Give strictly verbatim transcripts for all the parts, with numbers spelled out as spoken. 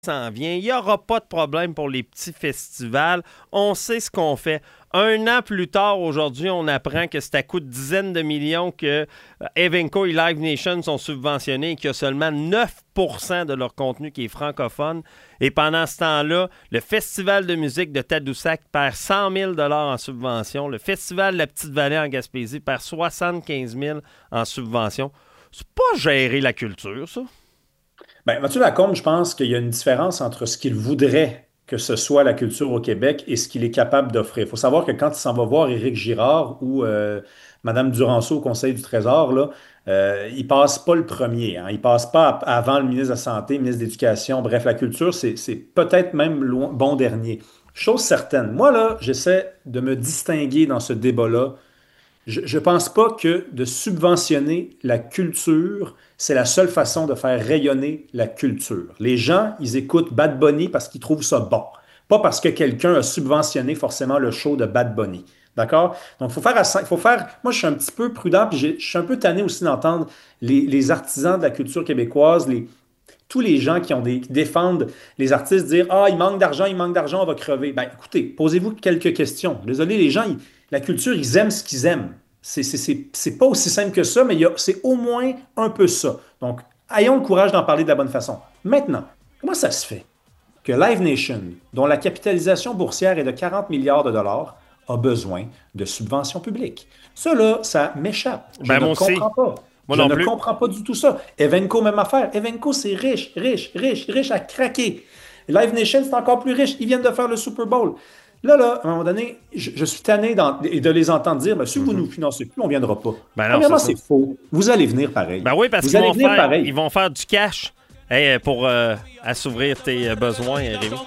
s'en vient. Il n'y aura pas de problème pour les petits festivals. On sait ce qu'on fait. Un an plus tard, aujourd'hui, on apprend que c'est à coût de dizaines de millions que Evenco et Live Nation sont subventionnés et qu'il y a seulement neuf pour cent de leur contenu qui est francophone. Et pendant ce temps-là, le Festival de musique de Tadoussac perd cent mille dollars en subvention. Le Festival de la Petite-Vallée en Gaspésie perd soixante-quinze mille en subvention. C'est pas gérer la culture, ça. Bien, Mathieu Lacombe, je pense qu'il y a une différence entre ce qu'il voudrait que ce soit la culture au Québec et ce qu'il est capable d'offrir. Il faut savoir que quand il s'en va voir Éric Girard ou euh, Mme Duranceau au Conseil du Trésor, là, euh, il ne passe pas le premier. Hein. Il ne passe pas ap- avant le ministre de la Santé, le ministre de l'Éducation. Bref, la culture, c'est, c'est peut-être même loin- bon dernier. Chose certaine, moi, là, j'essaie de me distinguer dans ce débat-là. Je ne pense pas que de subventionner la culture, c'est la seule façon de faire rayonner la culture. Les gens, ils écoutent Bad Bunny parce qu'ils trouvent ça bon, pas parce que quelqu'un a subventionné forcément le show de Bad Bunny. D'accord? Donc, il faut faire, il faut faire. Moi, je suis un petit peu prudent, puis j'ai- je suis un peu tanné aussi d'entendre les, les artisans de la culture québécoise, les, tous les gens qui, ont des, qui défendent les artistes dire ah, il manque d'argent, il manque d'argent, on va crever. Ben, écoutez, posez-vous quelques questions. Désolé, les gens, ils- la culture, ils aiment ce qu'ils aiment. C'est c'est- c'est- c'est pas aussi simple que ça, mais il y a- c'est au moins un peu ça. Donc, ayons le courage d'en parler de la bonne façon. Maintenant, comment ça se fait que Live Nation, dont la capitalisation boursière est de quarante milliards de dollars, a besoin de subventions publiques? Ça, là, ça m'échappe. Je Ben, ne moi aussi. comprends pas. Moi Je non ne plus. comprends pas du tout ça. Evenco, même affaire. Evenco, c'est riche, riche, riche, riche à craquer. Live Nation, c'est encore plus riche. Ils viennent de faire le Super Bowl. Là, là, à un moment donné, je, je suis tanné d'en- de les entendre dire, ben, si vous ne Mhm. nous financez plus, on ne viendra pas. Ben non, c'est Premièrement, ça. c'est faux. Vous allez venir pareil. Ben oui, parce Vous qu'ils allez vont venir faire, ils pareil. vont faire du cash hey, pour euh, assouvir tes euh, besoins, euh, Rémi.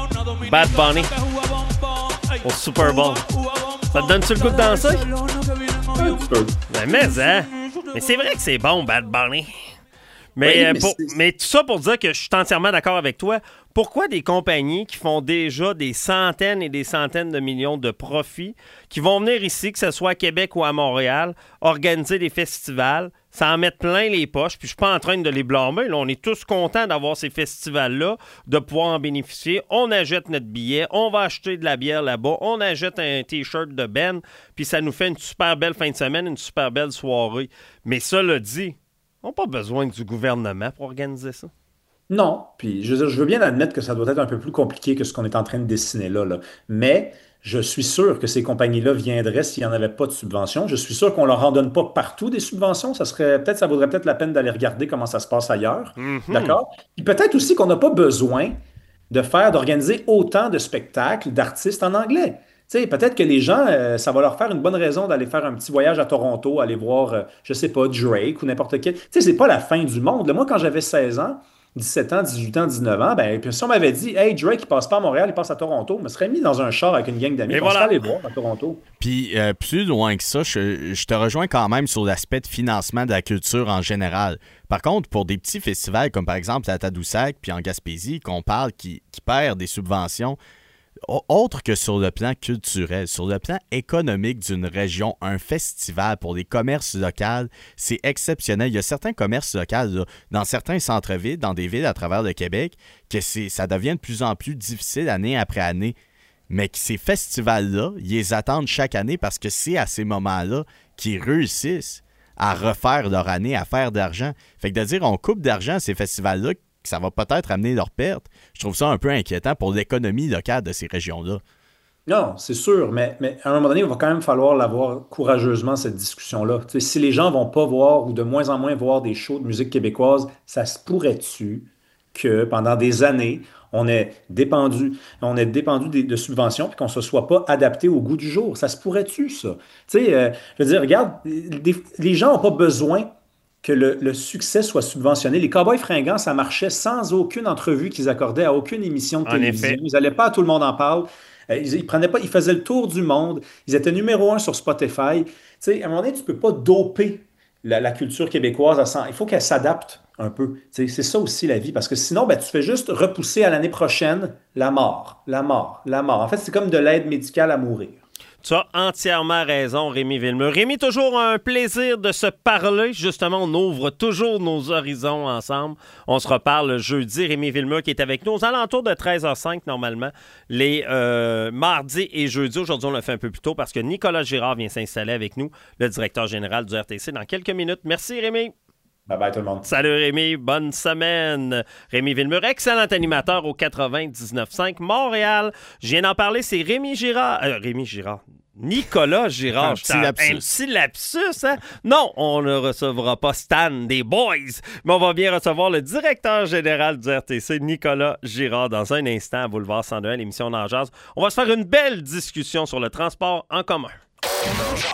Bad Bunny au Super Bowl. Ça te donne-tu le goût de danser? Un petit peu. Ben, mais, hein? Mais c'est vrai que c'est bon, Bad Bunny. Mais, Oui, euh, mais pour- c'est- mais tout ça pour dire que je suis entièrement d'accord avec toi. Pourquoi des compagnies qui font déjà des centaines et des centaines de millions de profits, qui vont venir ici, que ce soit à Québec ou à Montréal, organiser des festivals, ça en met plein les poches, puis je suis pas en train de les blâmer. Là, on est tous contents d'avoir ces festivals-là, de pouvoir en bénéficier. On achète notre billet, on va acheter de la bière là-bas, on achète un T-shirt de Ben, puis ça nous fait une super belle fin de semaine, une super belle soirée. Mais ça le dit, on n'a pas besoin du gouvernement pour organiser ça. Non, puis je veux dire, je veux bien admettre que ça doit être un peu plus compliqué que ce qu'on est en train de dessiner là, là. Mais je suis sûr que ces compagnies-là viendraient s'il n'y en avait pas de subventions. Je suis sûr qu'on leur en donne pas partout des subventions. Ça serait peut-être, ça vaudrait peut-être la peine d'aller regarder comment ça se passe ailleurs. Mhm. D'accord? Puis peut-être aussi qu'on n'a pas besoin de faire, d'organiser autant de spectacles d'artistes en anglais. Tu sais, peut-être que les gens, euh, ça va leur faire une bonne raison d'aller faire un petit voyage à Toronto, aller voir, euh, je sais pas, Drake ou n'importe quel. Tu sais, c'est pas la fin du monde. Là, moi, quand j'avais seize ans, dix-sept ans, dix-huit ans, dix-neuf ans, ben, puis si on m'avait dit, hey, Drake, il passe pas à Montréal, il passe à Toronto, je me serais mis dans un char avec une gang d'amis, Et puis on serait voilà. allé le voir à Toronto. Puis euh, plus loin que ça, je, je te rejoins quand même sur l'aspect de financement de la culture en général. Par contre, pour des petits festivals comme par exemple à Tadoussac puis en Gaspésie, qu'on parle qui, qui perd des subventions, au- autre que sur le plan culturel, sur le plan économique d'une région, un festival pour les commerces locaux, c'est exceptionnel. Il y a certains commerces locaux là, dans certains centres-villes, dans des villes à travers le Québec, que c'est, ça devient de plus en plus difficile année après année. Mais que ces festivals-là, ils les attendent chaque année parce que c'est à ces moments-là qu'ils réussissent à refaire leur année, à faire d'argent. Fait que de dire on coupe d'argent à ces festivals-là, que ça va peut-être amener leur perte, je trouve ça un peu inquiétant pour l'économie locale de ces régions-là. Non, c'est sûr, mais, mais à un moment donné, il va quand même falloir l'avoir courageusement, cette discussion-là. Tu sais, si les gens vont pas voir ou de moins en moins voir des shows de musique québécoise, ça se pourrait-tu que pendant des années, on ait dépendu, on ait dépendu des- de subventions puis qu'on ne se soit pas adapté au goût du jour? Ça se pourrait-tu, ça? Tu sais, euh, je veux dire, regarde, des- les gens n'ont pas besoin que le, le succès soit subventionné. Les Cowboys fringants, ça marchait sans aucune entrevue qu'ils accordaient à aucune émission de En télévision. effet. Ils n'allaient pas à Tout le monde en parle. Euh, Ils, ils prenaient pas, ils faisaient le tour du monde. Ils étaient numéro un sur Spotify. Tu sais, à un moment donné, tu peux pas doper la, la culture québécoise à cent. Il faut qu'elle s'adapte un peu. Tu sais, c'est ça aussi la vie, parce que sinon, ben, tu fais juste repousser à l'année prochaine la mort, la mort, la mort. En fait, c'est comme de l'aide médicale à mourir. Tu as entièrement raison, Rémi Villemur. Rémi, toujours un plaisir de se parler. Justement, on ouvre toujours nos horizons ensemble. On se reparle jeudi. Rémi Villemur qui est avec nous aux alentours de treize heures cinq normalement, les euh, mardis et jeudis. Aujourd'hui, on l'a fait un peu plus tôt parce que Nicolas Girard vient s'installer avec nous, le directeur général du R T C, dans quelques minutes. Merci, Rémi. Bye-bye tout le monde. Salut Rémi, bonne semaine. Rémi Villemur, excellent animateur au quatre-vingt-dix-neuf cinq Montréal. Je viens d'en parler, c'est Rémi Girard. Euh, Rémi Girard. Nicolas Girard. Un petit lapsus. Un petit lapsus, hein? Non, on ne recevra pas Stan des Boys, mais on va bien recevoir le directeur général du R T C, Nicolas Girard, dans un instant à Boulevard cent deux, l'émission Dans Jazz. On va se faire une belle discussion sur le transport en commun.